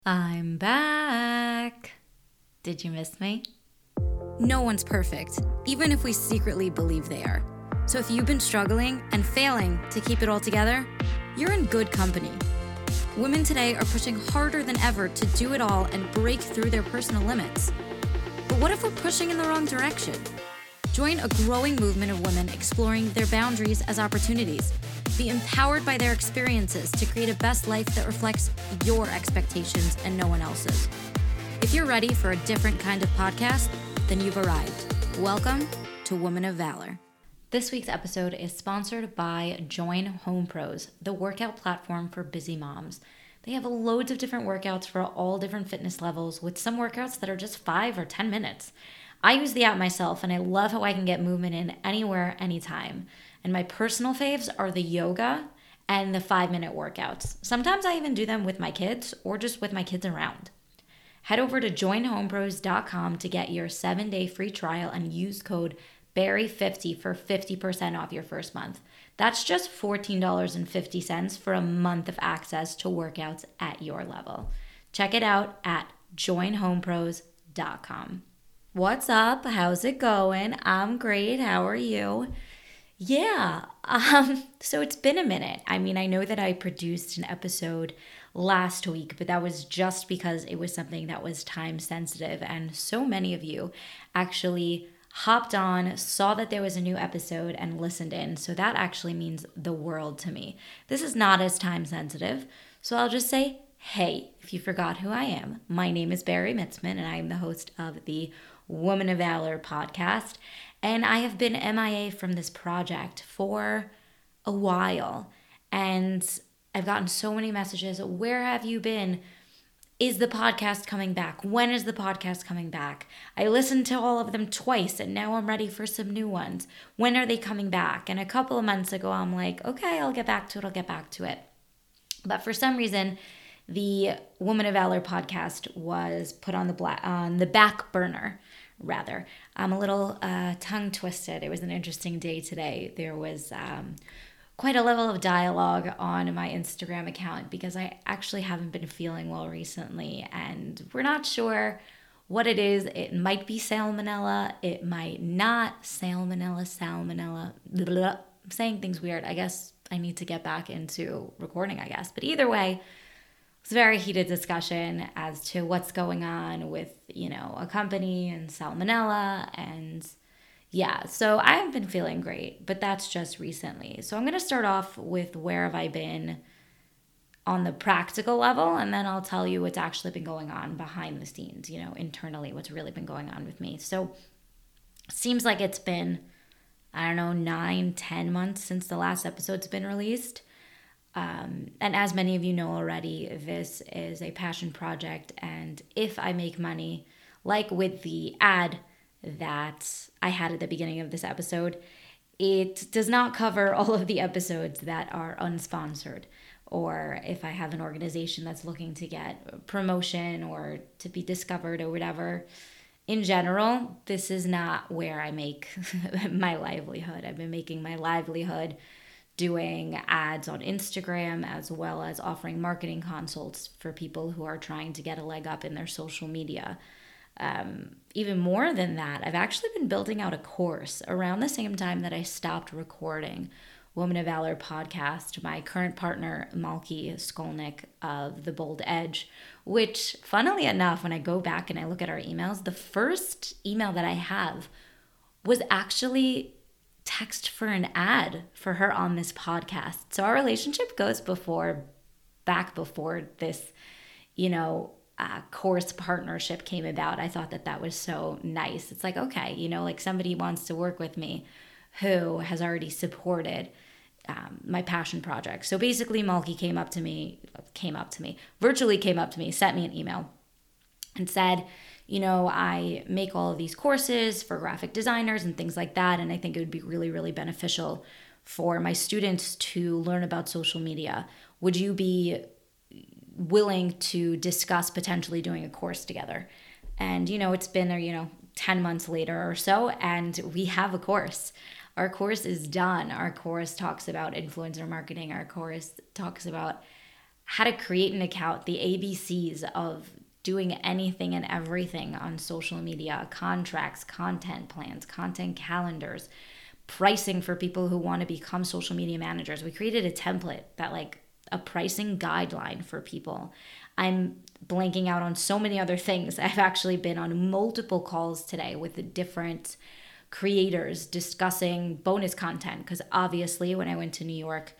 I'm back. Did you miss me? No one's perfect, even if we secretly believe they are. So if you've been struggling and failing to keep it all together, you're in good company. Women today are pushing harder than ever to do it all and break through their personal limits. But what if we're pushing in the wrong direction? Join a growing movement of women exploring their boundaries as opportunities. Be empowered by their experiences to create a best life that reflects your expectations and no one else's. If you're ready for a different kind of podcast, then you've arrived. Welcome to Women of Valor. This week's episode is sponsored by Join Home Pros, the workout platform for busy moms. They have loads of different workouts for all different fitness levels, with some workouts that are just 5 or 10 minutes. I use the app myself, and I love how I can get movement in anywhere, anytime. And my personal faves are the yoga and the 5-minute workouts. Sometimes I even do them with my kids or just with my kids around. Head over to joinhomepros.com to get your 7-day free trial and use code BARRY50 for 50% off your first month. That's just $14.50 for a month of access to workouts at your level. Check it out at joinhomepros.com. What's up? How's it going? I'm great. How are you? Yeah, so it's been a minute. I mean, I know that I produced an episode last week, but that was just because it was something that was time sensitive, and so many of you actually hopped on, saw that there was a new episode, and listened in. So that actually means the world to me. This is not as time sensitive, so I'll just say, hey, if you forgot who I am, my name is Barry Mitzman, and I am the host of the Women of Valor podcast. And I have been MIA from this project for a while. And I've gotten so many messages. Where have you been? Is the podcast coming back? When is the podcast coming back? I listened to all of them twice, and now I'm ready for some new ones. When are they coming back? And a couple of months ago, I'm like, okay, I'll get back to it. But for some reason, the Woman of Valor podcast was put on the back burner. Rather, I'm a little tongue twisted. It was an interesting day today. There was quite a level of dialogue on my Instagram account because I actually haven't been feeling well recently, and we're not sure what it is. It might be salmonella. It might not. Salmonella. Blah, blah. I'm saying things weird. I guess I need to get back into recording, I guess. But either way, it's a very heated discussion as to what's going on with, a company and salmonella. And yeah, so I haven't been feeling great, but that's just recently. So I'm going to start off with where have I been on the practical level, and then I'll tell you what's actually been going on behind the scenes, internally, what's really been going on with me. So it seems like it's been, 9-10 months since the last episode's been released. And as many of you know already, this is a passion project, and if I make money, like with the ad that I had at the beginning of this episode, it does not cover all of the episodes that are unsponsored, or if I have an organization that's looking to get promotion or to be discovered or whatever. In general, this is not where I make my livelihood. I've been making my livelihood doing ads on Instagram, as well as offering marketing consults for people who are trying to get a leg up in their social media. Even more than that, I've actually been building out a course around the same time that I stopped recording Woman of Valor podcast. My current partner, Malky Skolnick of The Bold Edge, which, funnily enough, when I go back and I look at our emails, the first email that I have was actually text for an ad for her on this podcast. So our relationship goes back before this, course partnership came about. I thought that was so nice. It's like, okay, like somebody wants to work with me who has already supported my passion project. So basically Malky virtually came up to me, sent me an email and said, I make all of these courses for graphic designers and things like that, and I think it would be really, really beneficial for my students to learn about social media. Would you be willing to discuss potentially doing a course together? And, it's been 10 months later or so, and we have a course. Our course is done. Our course talks about influencer marketing. Our course talks about how to create an account, the ABCs of doing anything and everything on social media, contracts, content plans, content calendars, pricing for people who want to become social media managers. We created a template that like a pricing guideline for people. I'm blanking out on so many other things. I've actually been on multiple calls today with the different creators discussing bonus content, because obviously when I went to New York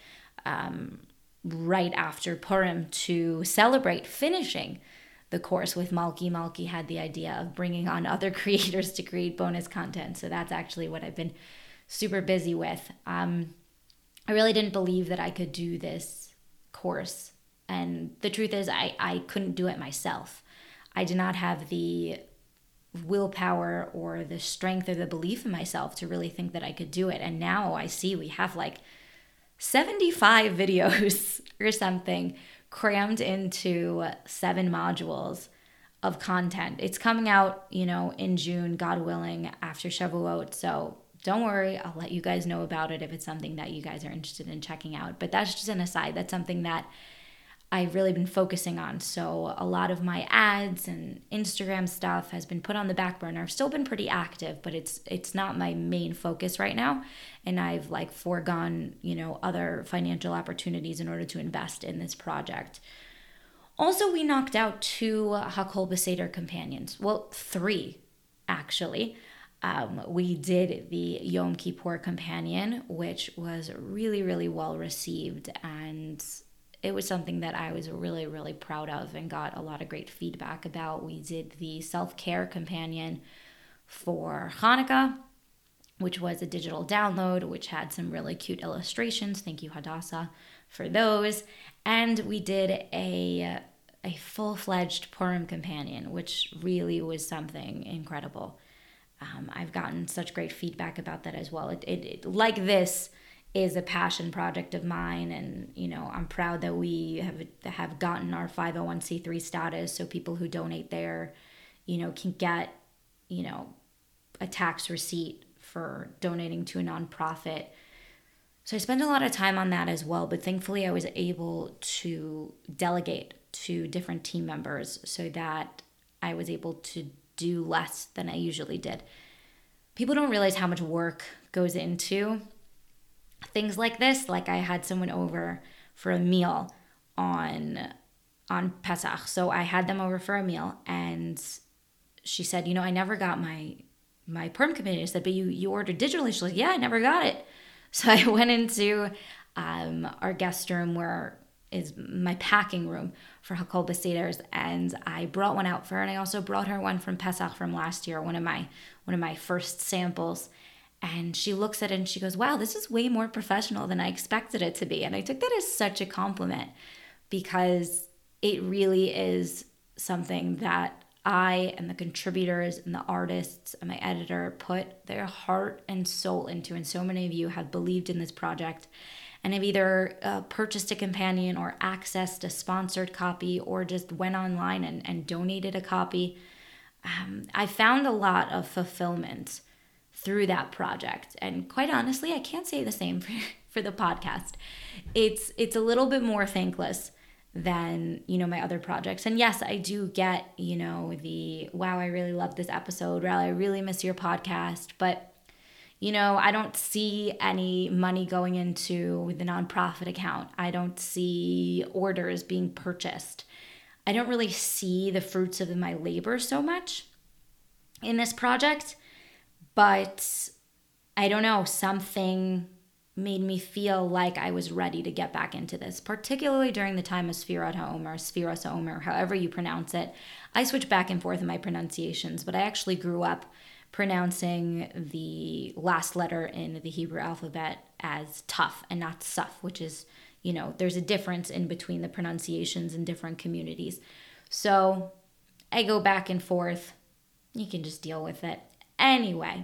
right after Purim to celebrate finishing the course with Malki had the idea of bringing on other creators to create bonus content. So that's actually what I've been super busy with. I really didn't believe that I could do this course. And the truth is I couldn't do it myself. I did not have the willpower or the strength or the belief in myself to really think that I could do it. And now I see we have like 75 videos or something crammed into 7 modules of content. It's coming out, in June, God willing, after Shavuot. So don't worry, I'll let you guys know about it if it's something that you guys are interested in checking out. But that's just an aside. That's something that I've really been focusing on. So a lot of my ads and Instagram stuff has been put on the back burner. I've still been pretty active, but it's not my main focus right now. And I've like foregone, other financial opportunities in order to invest in this project. Also, we knocked out 2 Hakol Beseder companions. Well, 3 actually. We did the Yom Kippur companion, which was really, really well received, and it was something that I was really, really proud of and got a lot of great feedback about. We did the self-care companion for Hanukkah, which was a digital download, which had some really cute illustrations. Thank you, Hadassah, for those. And we did a full-fledged Purim companion, which really was something incredible. I've gotten such great feedback about that as well. It like this is a passion project of mine, and I'm proud that we have gotten our 501c3 status, so people who donate there can get a tax receipt for donating to a nonprofit. So I spend a lot of time on that as well, but thankfully I was able to delegate to different team members so that I was able to do less than I usually did. People don't realize how much work goes into things like this. Like I had someone over for a meal on Pesach. So I had them over for a meal, and she said, I never got my Purim companion. I said, but you ordered digitally. She's like, yeah, I never got it. So I went into our guest room, where is my packing room for Hakol Beseders, and I brought one out for her, and I also brought her one from Pesach from last year, one of my first samples. And she looks at it and she goes, wow, this is way more professional than I expected it to be. And I took that as such a compliment, because it really is something that I and the contributors and the artists and my editor put their heart and soul into. And so many of you have believed in this project and have either purchased a companion or accessed a sponsored copy or just went online and donated a copy. I found a lot of fulfillment through that project. And quite honestly, I can't say the same for the podcast. It's a little bit more thankless than, my other projects. And yes, I do get, the, wow, I really love this episode. Wow, I really miss your podcast. But, I don't see any money going into the nonprofit account. I don't see orders being purchased. I don't really see the fruits of my labor so much in this project. But I don't know, something made me feel like I was ready to get back into this, particularly during the time of Sfirat HaOmer, Sfiras HaOmer, however you pronounce it. I switch back and forth in my pronunciations, but I actually grew up pronouncing the last letter in the Hebrew alphabet as Tuf and not Suf, which is, there's a difference in between the pronunciations in different communities. So I go back and forth. You can just deal with it. Anyway,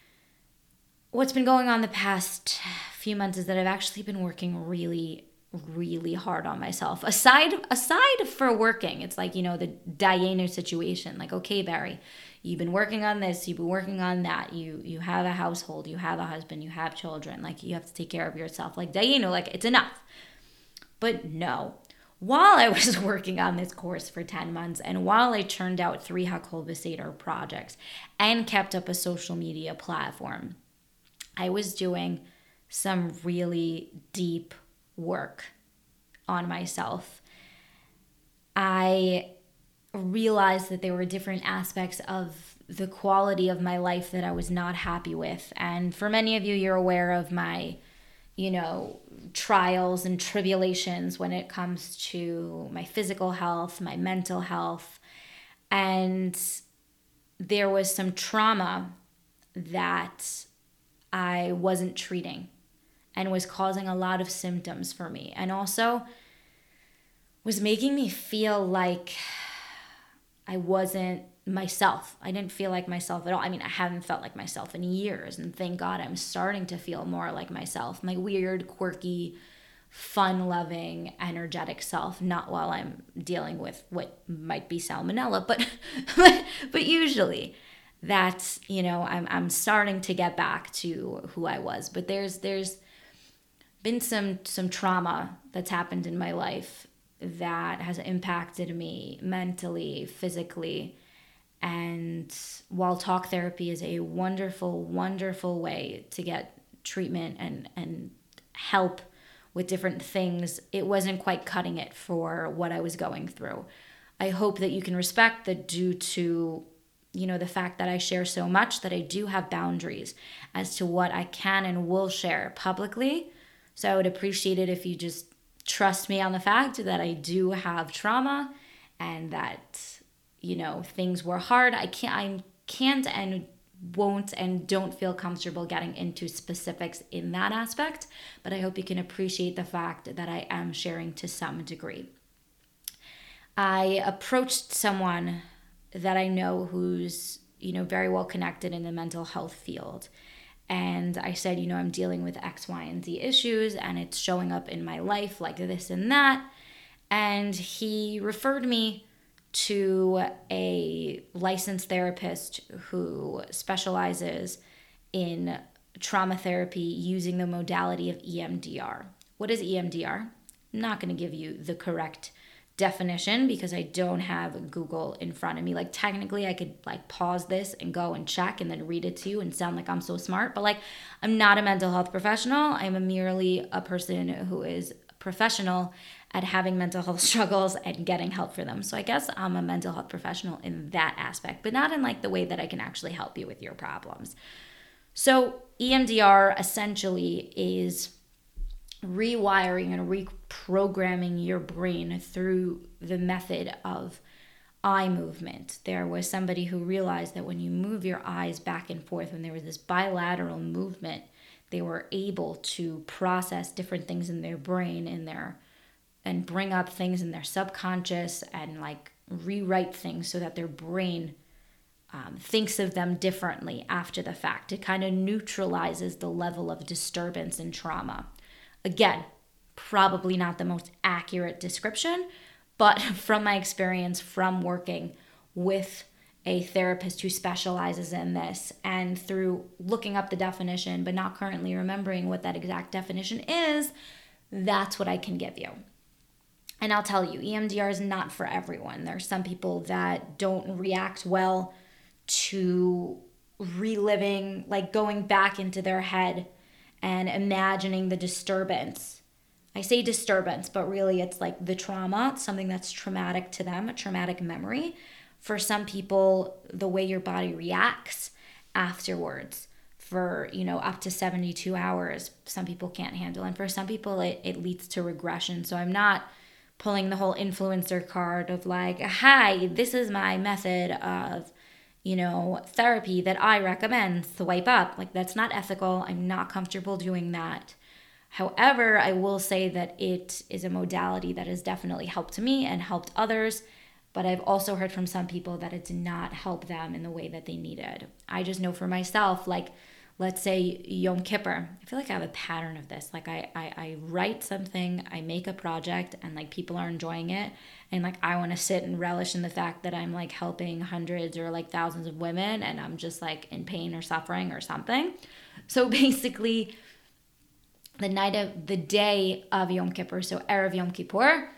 what's been going on the past few months is that I've actually been working really, really hard on myself. Aside for working, it's like, the Dayenu situation. Like, okay, Barry, you've been working on this, you've been working on that. You have a household, you have a husband, you have children. Like, you have to take care of yourself. Like, Dayenu, like, it's enough. But no, while I was working on this course for 10 months and while I churned out 3 Hakol Beseder projects and kept up a social media platform, I was doing some really deep work on myself. I realized that there were different aspects of the quality of my life that I was not happy with. And for many of you, you're aware of my, trials and tribulations when it comes to my physical health, my mental health. And there was some trauma that I wasn't treating and was causing a lot of symptoms for me. And also was making me feel like I wasn't myself. I didn't feel like myself at all. I mean, I haven't felt like myself in years, and thank God I'm starting to feel more like myself, my weird, quirky, fun-loving, energetic self, not while I'm dealing with what might be salmonella, but usually that's, I'm starting to get back to who I was. But there's been some trauma that's happened in my life that has impacted me mentally, physically. And while talk therapy is a wonderful, wonderful way to get treatment and help with different things, it wasn't quite cutting it for what I was going through. I hope that you can respect that due to, the fact that I share so much, that I do have boundaries as to what I can and will share publicly. So I would appreciate it if you just trust me on the fact that I do have trauma and that things were hard. I can't and won't and don't feel comfortable getting into specifics in that aspect, but I hope you can appreciate the fact that I am sharing to some degree. I approached someone that I know who's, very well connected in the mental health field. And I said, I'm dealing with X, Y, and Z issues, and it's showing up in my life like this and that. And he referred me to a licensed therapist who specializes in trauma therapy using the modality of EMDR. What is EMDR? I'm not going to give you the correct definition because I don't have Google in front of me. Like, technically I could pause this and go and check and then read it to you and sound like I'm so smart, but I'm not a mental health professional. I'm merely a person who is professional at having mental health struggles and getting help for them. So I guess I'm a mental health professional in that aspect, but not in the way that I can actually help you with your problems. So EMDR essentially is rewiring and reprogramming your brain through the method of eye movement. There was somebody who realized that when you move your eyes back and forth, when there was this bilateral movement, they were able to process different things in their brain and bring up things in their subconscious and rewrite things so that their brain thinks of them differently after the fact. It kind of neutralizes the level of disturbance and trauma. Again, probably not the most accurate description, but from my experience from working with a therapist who specializes in this and through looking up the definition but not currently remembering what that exact definition is, that's what I can give you. And I'll tell you, EMDR is not for everyone. There are some people that don't react well to reliving, going back into their head and imagining the disturbance. I say disturbance, but really it's the trauma, something that's traumatic to them, a traumatic memory. For some people, the way your body reacts afterwards for, up to 72 hours, some people can't handle. And for some people, it leads to regression. So I'm not pulling the whole influencer card of hi, this is my method of therapy that I recommend, swipe up. That's not ethical. I'm not comfortable doing that. However, I will say that it is a modality that has definitely helped me and helped others, but I've also heard from some people that it did not help them in the way that they needed. I just know for myself, let's say Yom Kippur. I feel like I have a pattern of this. I write something, I make a project, and people are enjoying it. And I want to sit and relish in the fact that I'm helping hundreds or thousands of women, and I'm just in pain or suffering or something. So basically, the day of Yom Kippur, so Erev Yom Kippur,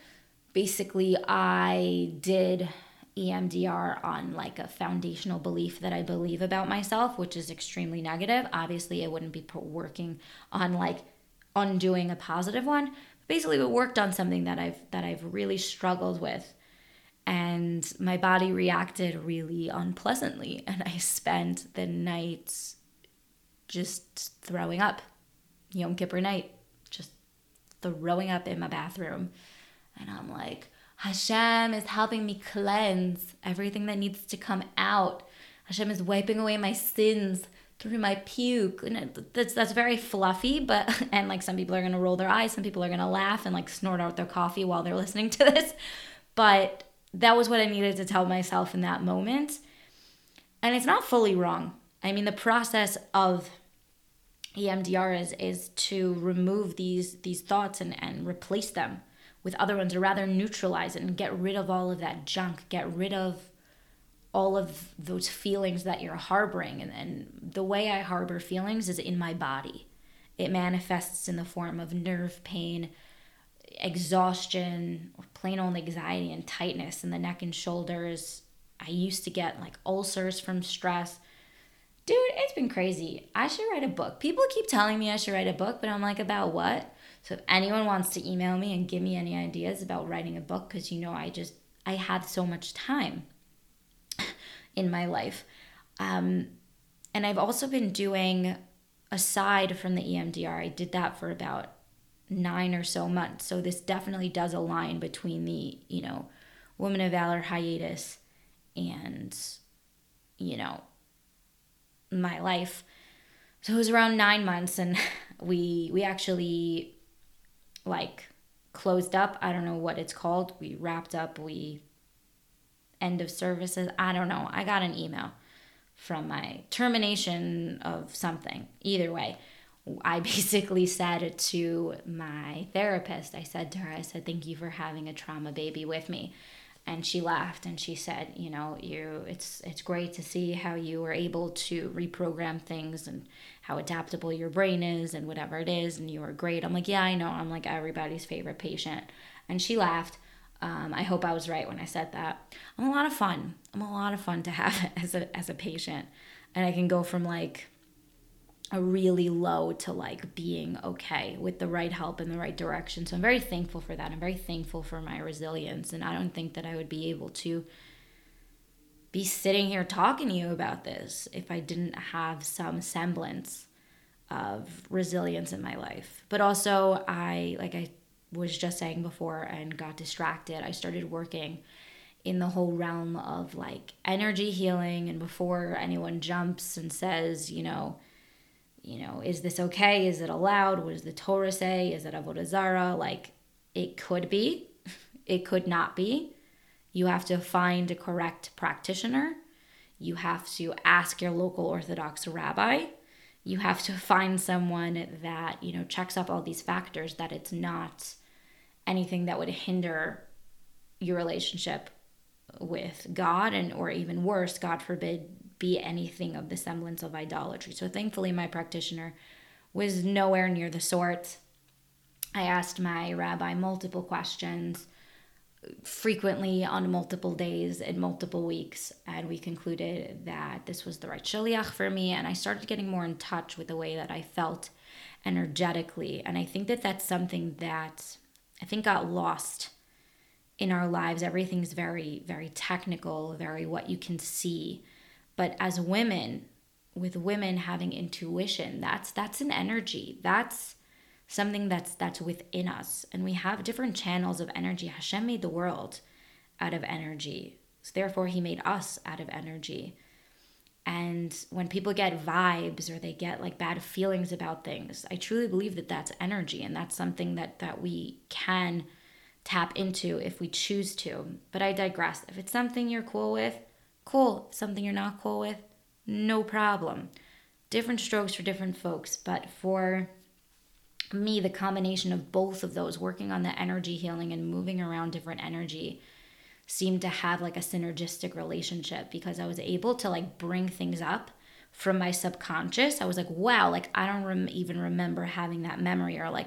basically I did EMDR on like a foundational belief that I believe about myself, which is extremely negative. Obviously, I wouldn't be working on like undoing a positive one. Basically, we worked on something that I've really struggled with, and my body reacted really unpleasantly, and I spent the nights just throwing up. Yom Kippur night, just throwing up in my bathroom. And I'm like, Hashem is helping me cleanse everything that needs to come out. Hashem is wiping away my sins through my puke. And that's very fluffy, but, and like some people are going to roll their eyes, some people are going to laugh and like snort out their coffee while they're listening to this. But that was what I needed to tell myself in that moment. And it's not fully wrong. I mean, the process of EMDR is to remove these thoughts and replace them with other ones, or rather neutralize it and get rid of all of that junk, get rid of all of those feelings that you're harboring. And the way I harbor feelings is in my body. It manifests in the form of nerve pain, exhaustion, or plain old anxiety and tightness in the neck and shoulders. I used to get like ulcers from stress. Dude, it's been crazy. I should write a book. People keep telling me I should write a book, but I'm like, about what? So if anyone wants to email me and give me any ideas about writing a book, because I had so much time in my life. And I've also been doing, aside from the EMDR, I did that for about 9 or so months. So this definitely does align between the, Women of Valor hiatus and, my life. So it was around 9 months, and we actually like closed up. I don't know what it's called. We wrapped up, we end of services. I don't know. I got an email from my termination of something. Either way, I basically said to my therapist, I said, thank you for having a trauma baby with me. And she laughed and she said, it's great to see how you were able to reprogram things and how adaptable your brain is and whatever it is. And you were great. I'm like, yeah, I know. I'm like everybody's favorite patient. And she laughed. I hope I was right when I said that. I'm a lot of fun. I'm a lot of fun to have as a patient. And I can go from like a really low to like being okay with the right help in the right direction. So I'm very thankful for that. I'm very thankful for my resilience. And I don't think that I would be able to be sitting here talking to you about this if I didn't have some semblance of resilience in my life. But also like I was just saying before and got distracted, I started working in the whole realm of like energy healing. And before anyone jumps and says, is this okay? Is it allowed? What does the Torah say? Is it Avodah Zarah? Like, it could be. It could not be. You have to find a correct practitioner. You have to ask your local Orthodox rabbi. You have to find someone that, checks up all these factors, that it's not anything that would hinder your relationship with God, or even worse, God forbid, be anything of the semblance of idolatry. So thankfully my practitioner was nowhere near the sort. I asked my rabbi multiple questions, frequently on multiple days in multiple weeks, and we concluded that this was the right shaliach for me. And I started getting more in touch with the way that I felt energetically. And I think that that's something that I think got lost in our lives. Everything's very, very technical, very what you can see. But as women, with women having intuition, that's an energy. That's something that's within us. And we have different channels of energy. Hashem made the world out of energy. So therefore, he made us out of energy. And when people get vibes or they get like bad feelings about things, I truly believe that that's energy. And that's something that we can tap into if we choose to. But I digress. If it's something you're cool with, cool. Something you're not cool with, no problem. Different strokes for different folks. But for me, the combination of both of those, working on the energy healing and moving around different energy, seemed to have like a synergistic relationship, because I was able to like bring things up from my subconscious. I was like, wow, like I don't even remember having that memory, or like,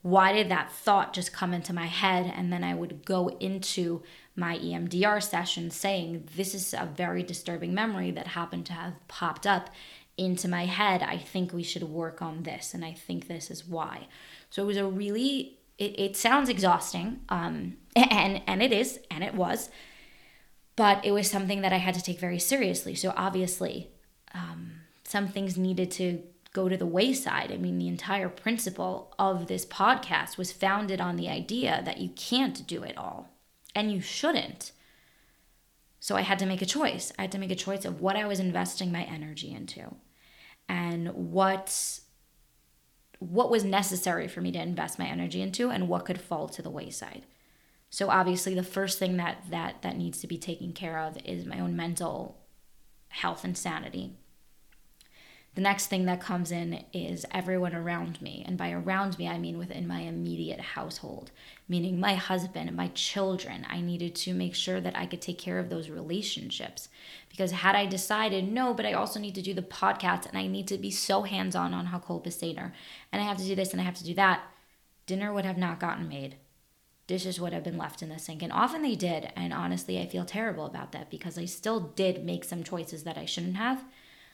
why did that thought just come into my head? And then I would go into my EMDR session saying, this is a very disturbing memory that happened to have popped up into my head. I think we should work on this, and I think this is why. So it was a really, it sounds exhausting, and it is, and it was, but it was something that I had to take very seriously. So obviously, some things needed to go to the wayside. I mean, the entire principle of this podcast was founded on the idea that you can't do it all, and you shouldn't. So I had to make a choice. I had to make a choice of what I was investing my energy into, and what was necessary for me to invest my energy into, and what could fall to the wayside. So obviously, the first thing that needs to be taken care of is my own mental health and sanity. The next thing that comes in is everyone around me. And by around me, I mean within my immediate household, meaning my husband and my children. I needed to make sure that I could take care of those relationships. Because had I decided, no, but I also need to do the podcast, and I need to be so hands-on on Hakol Beseder, and I have to do this and I have to do that, dinner would have not gotten made. Dishes would have been left in the sink. And often they did. And honestly, I feel terrible about that, because I still did make some choices that I shouldn't have.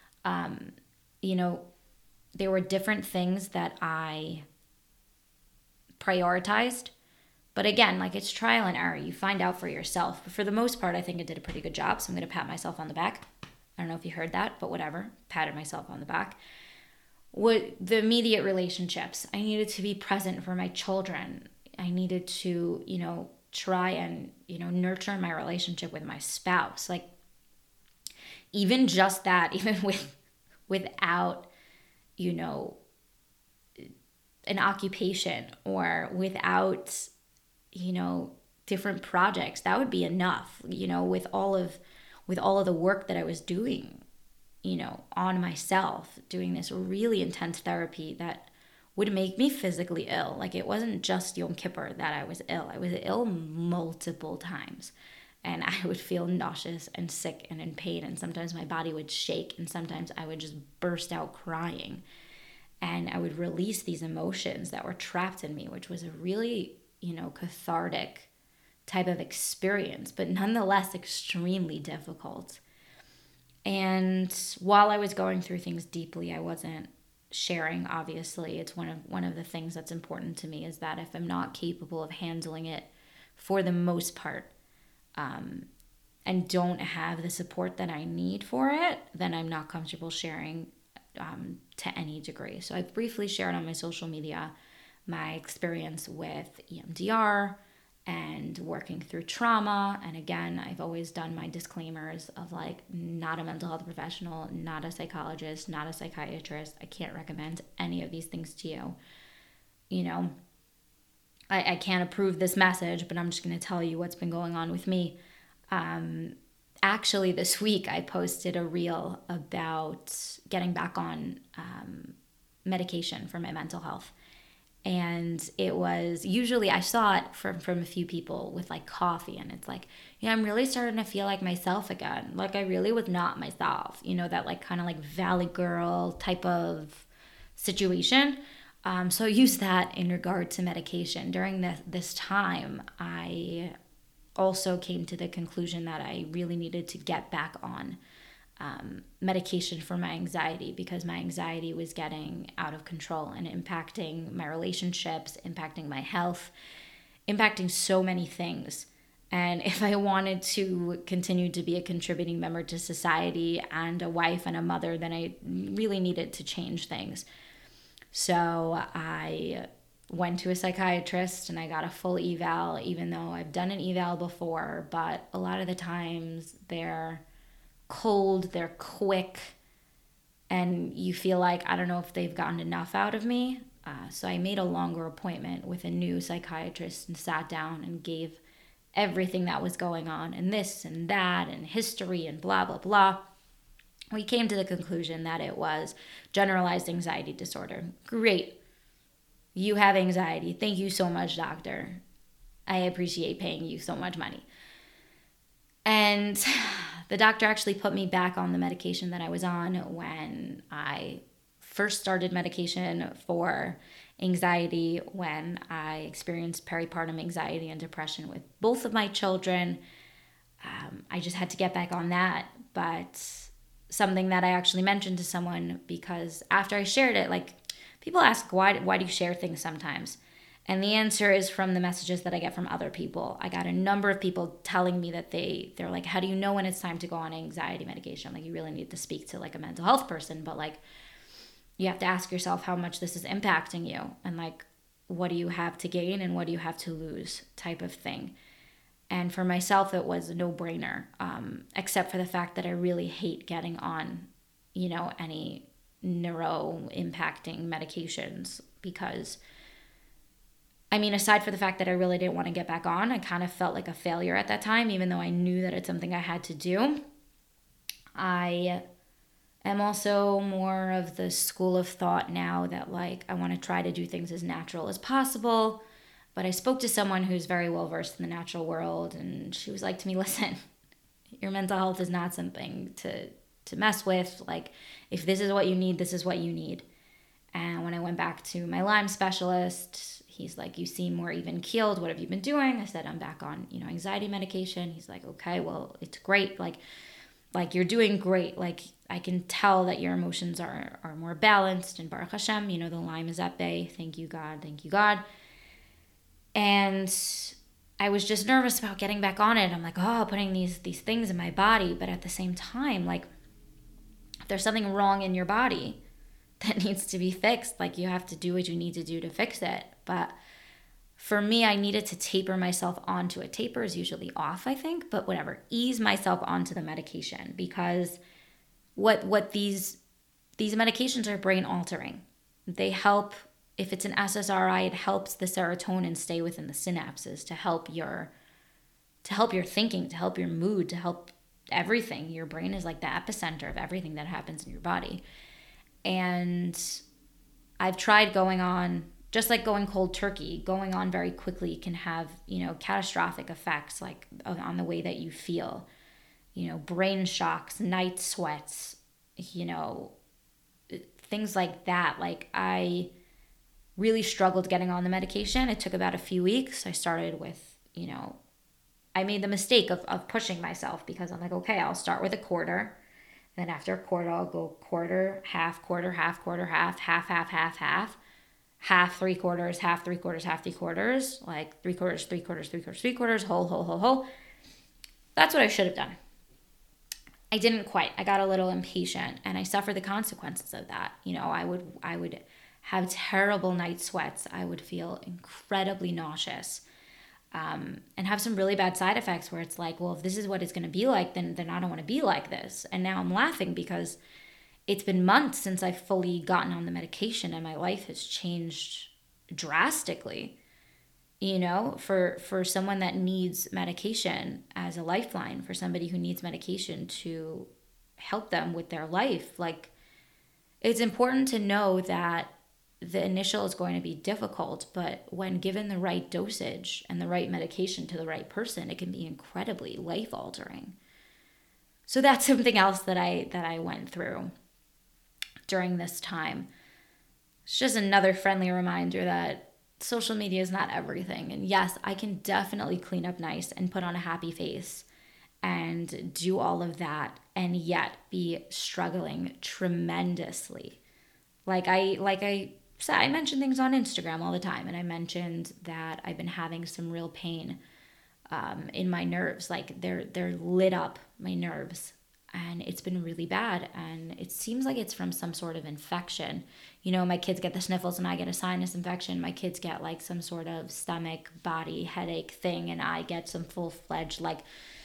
There were different things that I prioritized. But again, like, it's trial and error. You find out for yourself. But for the most part, I think I did a pretty good job. So I'm going to pat myself on the back. I don't know if you heard that, but whatever. Patted myself on the back. The immediate relationships, I needed to be present for my children. I needed to, try and, nurture my relationship with my spouse. Like, even just that, even without, an occupation, or without, different projects, that would be enough, with all of the work that I was doing, on myself, doing this really intense therapy that would make me physically ill. Like, it wasn't just Yom Kippur that I was ill. I was ill multiple times. And I would feel nauseous and sick and in pain. And sometimes my body would shake. And sometimes I would just burst out crying. And I would release these emotions that were trapped in me, which was a really, cathartic type of experience, but nonetheless extremely difficult. And while I was going through things deeply, I wasn't sharing. Obviously, it's one of the things that's important to me, is that if I'm not capable of handling it for the most part, and don't have the support that I need for it, then I'm not comfortable sharing to any degree. So I've briefly shared on my social media my experience with EMDR and working through trauma. And again, I've always done my disclaimers of, like, not a mental health professional, not a psychologist, not a psychiatrist. I can't recommend any of these things to you. I can't approve this message, but I'm just going to tell you what's been going on with me. Actually, this week I posted a reel about getting back on medication for my mental health. And it was, usually I saw it from a few people with, like, coffee, and it's like, I'm really starting to feel like myself again. Like, I really was not myself, that, like, kind of like Valley Girl type of situation. So I use that in regard to medication. During this time, I also came to the conclusion that I really needed to get back on medication for my anxiety, because my anxiety was getting out of control and impacting my relationships, impacting my health, impacting so many things. And if I wanted to continue to be a contributing member to society and a wife and a mother, then I really needed to change things. So I went to a psychiatrist and I got a full eval, even though I've done an eval before, but a lot of the times they're cold, they're quick, and you feel like, I don't know if they've gotten enough out of me. So I made a longer appointment with a new psychiatrist and sat down and gave everything that was going on, and this and that and history and blah, blah, blah. We came to the conclusion that it was generalized anxiety disorder. Great. You have anxiety. Thank you so much, doctor. I appreciate paying you so much money. And the doctor actually put me back on the medication that I was on when I first started medication for anxiety when I experienced peripartum anxiety and depression with both of my children. I just had to get back on that. But something that I actually mentioned to someone, because after I shared it, like, people ask, why do you share things sometimes? And the answer is from the messages that I get from other people. I got a number of people telling me that they're like, how do you know when it's time to go on anxiety medication? Like, you really need to speak to like a mental health person, but like, you have to ask yourself how much this is impacting you, and like, what do you have to gain and what do you have to lose, type of thing. And for myself, it was a no-brainer, except for the fact that I really hate getting on, any neuro-impacting medications, because, I mean, aside for the fact that I really didn't want to get back on, I kind of felt like a failure at that time, even though I knew that it's something I had to do. I am also more of the school of thought now that, like, I want to try to do things as natural as possible. But I spoke to someone who's very well versed in the natural world, and she was like to me, listen, your mental health is not something to mess with. Like, if this is what you need, this is what you need. And when I went back to my Lyme specialist, he's like, you seem more even keeled. What have you been doing? I said, I'm back on, anxiety medication. He's like, okay, well, it's great. Like you're doing great. Like, I can tell that your emotions are more balanced, and Baruch Hashem, the Lyme is at bay. Thank you, God. Thank you, God. And I was just nervous about getting back on it. I'm like, putting these things in my body. But at the same time, like, if there's something wrong in your body that needs to be fixed, like, you have to do what you need to do to fix it. But for me, I needed to taper myself onto it. Taper is usually off, I think, but whatever. Ease myself onto the medication, because what these medications are brain altering. They help. If it's an SSRI, it helps the serotonin stay within the synapses to help your thinking, to help your mood, to help everything. Your brain is like the epicenter of everything that happens in your body. And I've tried going on, just like going cold turkey, going on very quickly can have, catastrophic effects, like on the way that you feel, brain shocks, night sweats, things like that. Like, I really struggled getting on the medication. It took about a few weeks. I started with, I made the mistake of pushing myself, because I'm like, okay, I'll start with a quarter. Then after a quarter, I'll go quarter, half, half, half, 3 quarters, half, 3 quarters, half, 3 quarters, like 3 quarters, 3 quarters, 3 quarters, 3 quarters, whole. That's what I should have done. I didn't quite. I got a little impatient, and I suffered the consequences of that. I would have terrible night sweats. I would feel incredibly nauseous, and have some really bad side effects where it's like, well, if this is what it's going to be like, then I don't want to be like this. And now I'm laughing because it's been months since I've fully gotten on the medication, and my life has changed drastically. For someone that needs medication as a lifeline, for somebody who needs medication to help them with their life, like, it's important to know that the initial is going to be difficult, but when given the right dosage and the right medication to the right person, it can be incredibly life-altering. So that's something else that I went through during this time. It's just another friendly reminder that social media is not everything. And yes, I can definitely clean up nice and put on a happy face and do all of that, and yet be struggling tremendously. Like I said, I mention things on Instagram all the time, and I mentioned that I've been having some real pain in my nerves. Like, they're lit up, my nerves, and it's been really bad. And it seems like it's from some sort of infection. My kids get the sniffles and I get a sinus infection. My kids get like some sort of stomach, body, headache thing, and I get some full-fledged like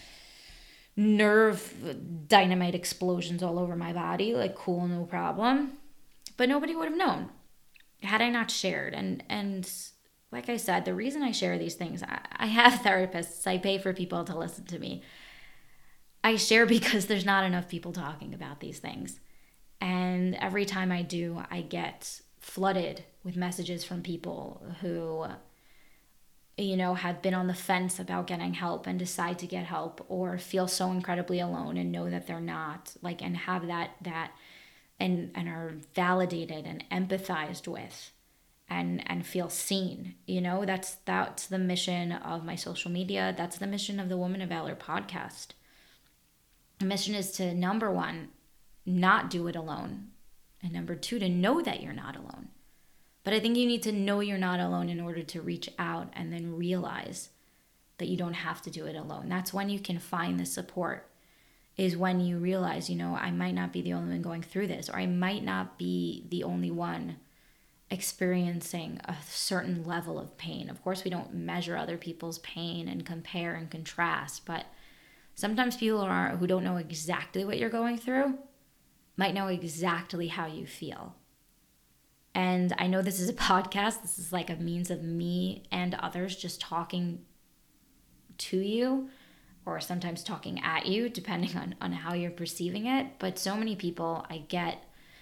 nerve dynamite explosions all over my body. Like, cool, no problem. But nobody would have known had I not shared. And like I said, the reason I share these things, I have therapists. I pay for people to listen to me. I share because there's not enough people talking about these things. And every time I do, I get flooded with messages from people who, have been on the fence about getting help and decide to get help, or feel so incredibly alone and know that they're not, like, and have that and are validated and empathized with. and feel seen. That's the mission of my social media. That's the mission of the Woman of Valor podcast. The mission is to, number one, not do it alone. And number two, to know that you're not alone. But I think you need to know you're not alone in order to reach out and then realize that you don't have to do it alone. That's when you can find the support, is when you realize, I might not be the only one going through this, or I might not be the only one experiencing a certain level of pain. Of course, we don't measure other people's pain and compare and contrast, but sometimes people who don't know exactly what you're going through might know exactly how you feel. And I know this is a podcast. This is like a means of me and others just talking to you, or sometimes talking at you, depending on how you're perceiving it. But so many people I get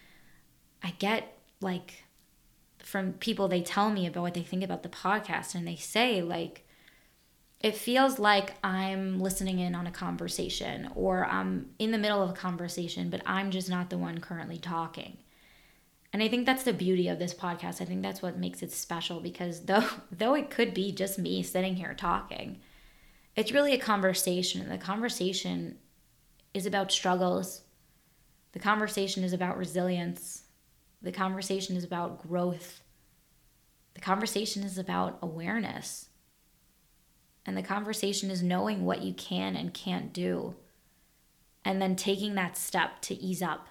like from people, they tell me about what they think about the podcast, and they say like, it feels like I'm listening in on a conversation, or I'm in the middle of a conversation, but I'm just not the one currently talking. And I think that's the beauty of this podcast. I think that's what makes it special, because though it could be just me sitting here talking, it's really a conversation. The conversation is about struggles. The conversation is about resilience. The conversation is about growth. The conversation is about awareness. And the conversation is knowing what you can and can't do, and then taking that step to ease up.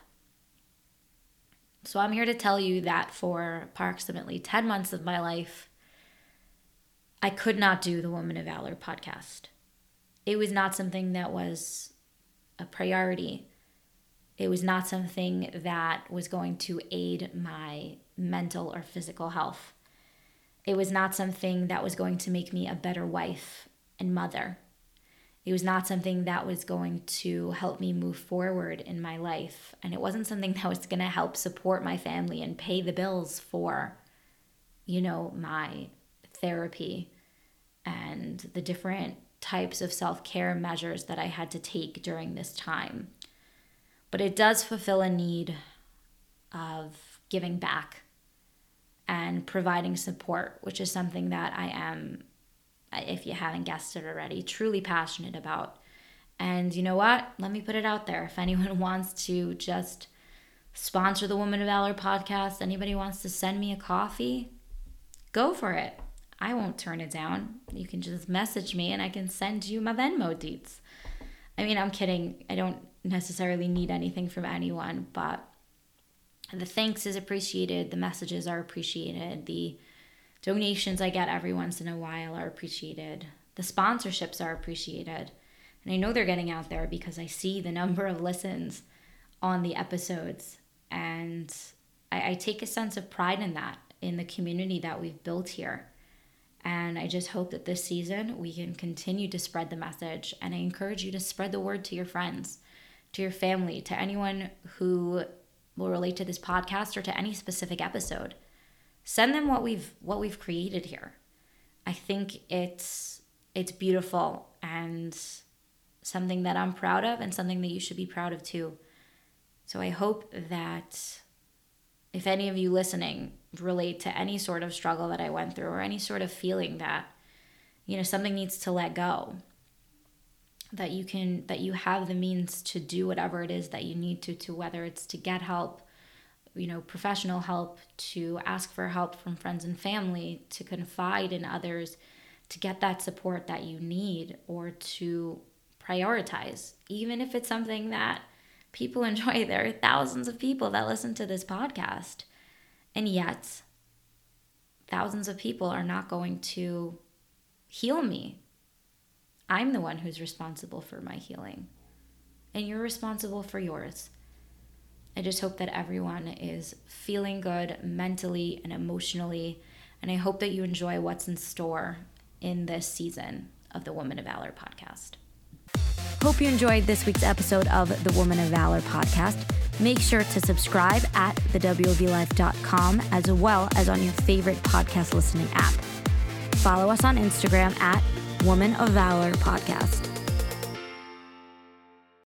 So I'm here to tell you that for approximately 10 months of my life, I could not do the Woman of Valor podcast. It was not something that was a priority. It was not something that was going to aid my mental or physical health. It was not something that was going to make me a better wife and mother. It was not something that was going to help me move forward in my life. And it wasn't something that was going to help support my family and pay the bills for, my therapy and the different types of self-care measures that I had to take during this time. But it does fulfill a need of giving back and providing support, which is something that I am, if you haven't guessed it already, truly passionate about. And you know what? Let me put it out there. If anyone wants to just sponsor the Woman of Valor podcast, anybody wants to send me a coffee, go for it. I won't turn it down. You can just message me and I can send you my Venmo deets. I mean, I'm kidding. I don't necessarily need anything from anyone, but the thanks is appreciated. The messages are appreciated. The donations I get every once in a while are appreciated. The sponsorships are appreciated. And I know they're getting out there because I see the number of listens on the episodes. And I take a sense of pride in that, in the community that we've built here. And I just hope that this season we can continue to spread the message. And I encourage you to spread the word to your friends, to your family, to anyone who will relate to this podcast or to any specific episode. Send them what we've created here. I think it's beautiful and something that I'm proud of, and something that you should be proud of too. So I hope that if any of you listening relate to any sort of struggle that I went through, or any sort of feeling that, something needs to let go, that you have the means to do whatever it is that you need to whether it's to get help, professional help, to ask for help from friends and family, to confide in others, to get that support that you need, or to prioritize, even if it's something that people enjoy. There are thousands of people that listen to this podcast, and yet thousands of people are not going to heal me. I'm the one who's responsible for my healing, and you're responsible for yours. I just hope that everyone is feeling good mentally and emotionally, and I hope that you enjoy what's in store in this season of the Woman of Valor podcast. Hope you enjoyed this week's episode of the Woman of Valor podcast. Make sure to subscribe at thewvlife.com, as well as on your favorite podcast listening app. Follow us on Instagram at Woman of Valor Podcast.